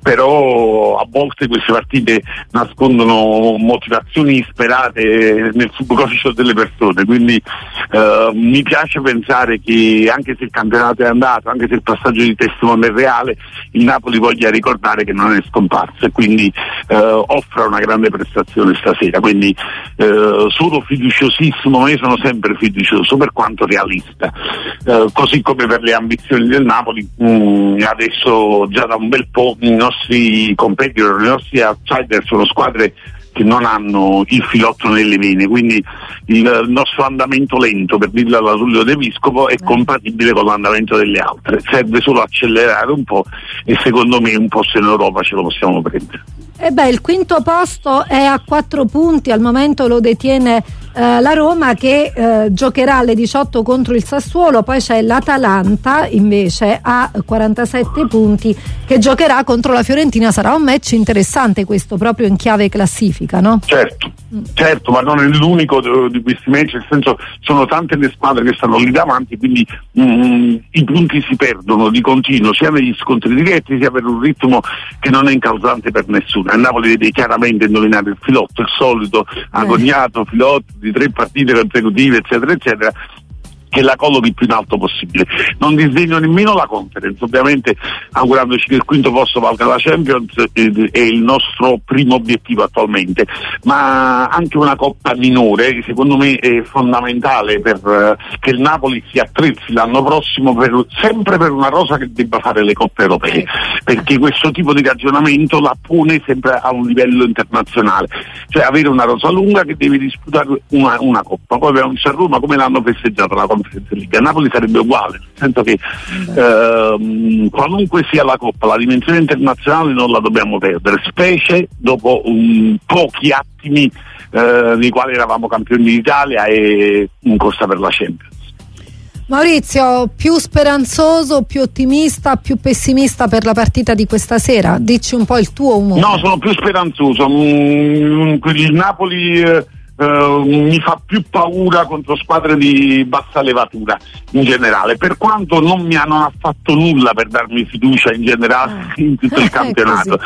però a volte queste partite nascondono motivazioni sperate nel subconscio delle persone, quindi eh, mi piace pensare che anche se il campionato è andato, anche se il passaggio di testimone è reale, il Napoli voglia ricordare che non è scomparso e quindi eh, offra una grande prestazione stasera, quindi eh, sono fiduciosissimo, ma io sono sempre fiducioso per quanto realista, eh, così come per le ambizioni del Napoli. Mh, adesso già da un bel po' i nostri competitor, i nostri outsider sono squadre che non hanno il filotto nelle vene, quindi il nostro andamento lento, per dirlo alla Tullio De Viscopo, è compatibile con l'andamento delle altre, serve solo accelerare un po' e secondo me un posto in Europa ce lo possiamo prendere.
E beh, il quinto posto è a quattro punti, al momento lo detiene eh, la Roma che eh, giocherà alle diciotto contro il Sassuolo, poi c'è l'Atalanta invece a quarantasette punti che giocherà contro la Fiorentina. Sarà un match interessante questo, proprio in chiave classifica, no?
Certo, mm. certo, ma non è l'unico di questi match, nel senso sono tante le squadre che stanno lì davanti, quindi mm, i punti si perdono di continuo sia negli scontri diretti sia per un ritmo che non è incalzante per nessuno. Il Napoli deve chiaramente indovinare il filotto, il solito agognato filotto di tre partite consecutive eccetera eccetera, che la collochi più in alto possibile. Non disdegno nemmeno la Conference, ovviamente augurandoci che il quinto posto valga la Champions, eh, è il nostro primo obiettivo attualmente, ma anche una coppa minore che secondo me è fondamentale per eh, che il Napoli si attrezzi l'anno prossimo per, sempre per una rosa che debba fare le coppe europee, perché questo tipo di ragionamento la pone sempre a un livello internazionale, cioè avere una rosa lunga che deve disputare una, una coppa. Poi abbiamo visto a Roma come l'hanno festeggiata la Conference League, a Napoli sarebbe uguale, nel senso che ehm, qualunque sia la coppa, la dimensione internazionale non la dobbiamo perdere, specie dopo um, pochi attimi eh, nei quali eravamo campioni d'Italia e in corsa per la Champions.
Maurizio, più speranzoso, più ottimista, più pessimista per la partita di questa sera? Dici un po' il tuo umore.
No, sono più speranzoso. Mm, il Napoli eh, eh, mi fa più paura contro squadre di bassa levatura in generale, per quanto non mi hanno fatto nulla per darmi fiducia in generale in tutto il campionato.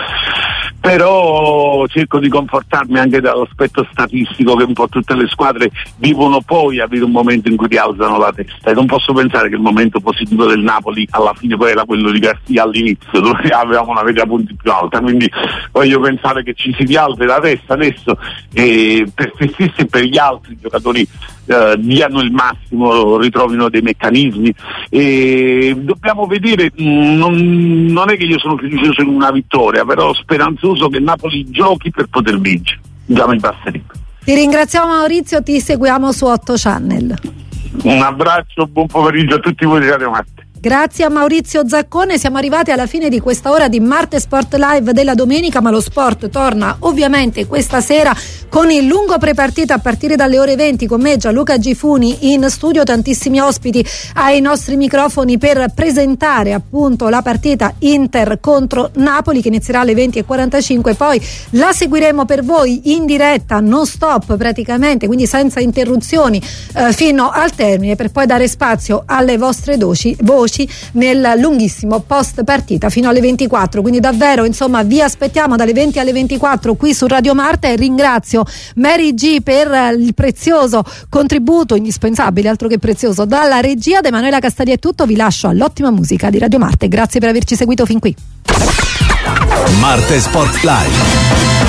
Però cerco di confortarmi anche dall'aspetto statistico che un po' tutte le squadre vivono poi avere un momento in cui rialzano la testa, e non posso pensare che il momento positivo del Napoli alla fine poi era quello di Garcia all'inizio, dove avevamo una media punti più alta, quindi voglio pensare che ci si rialzi la testa adesso e per se stessi e per gli altri giocatori eh, diano il massimo, ritrovino dei meccanismi, e dobbiamo vedere, mh, non, non è che io sono fiducioso in una vittoria, però speranzoso che Napoli giochi per poter vincere, già mi basterebbe.
Ti ringraziamo Maurizio, ti seguiamo su otto Channel.
Un abbraccio, buon pomeriggio a tutti voi di Radio Marte.
Grazie a Maurizio Zaccone, siamo arrivati alla fine di questa ora di Marte Sport Live della domenica, ma lo sport torna ovviamente questa sera con il lungo prepartita a partire dalle ore venti con me Gianluca Gifuni in studio, tantissimi ospiti ai nostri microfoni per presentare appunto la partita Inter contro Napoli che inizierà alle venti e quarantacinque, poi la seguiremo per voi in diretta non stop praticamente, quindi senza interruzioni eh, fino al termine, per poi dare spazio alle vostre doci, voci nel lunghissimo post partita fino alle ventiquattro, quindi davvero insomma vi aspettiamo dalle venti alle ventiquattro qui su Radio Marte, e ringrazio Mary G per il prezioso contributo, indispensabile, altro che prezioso, dalla regia. Da Emanuela Castadia è tutto, vi lascio all'ottima musica di Radio Marte, grazie per averci seguito fin qui.
Marte Sport Live.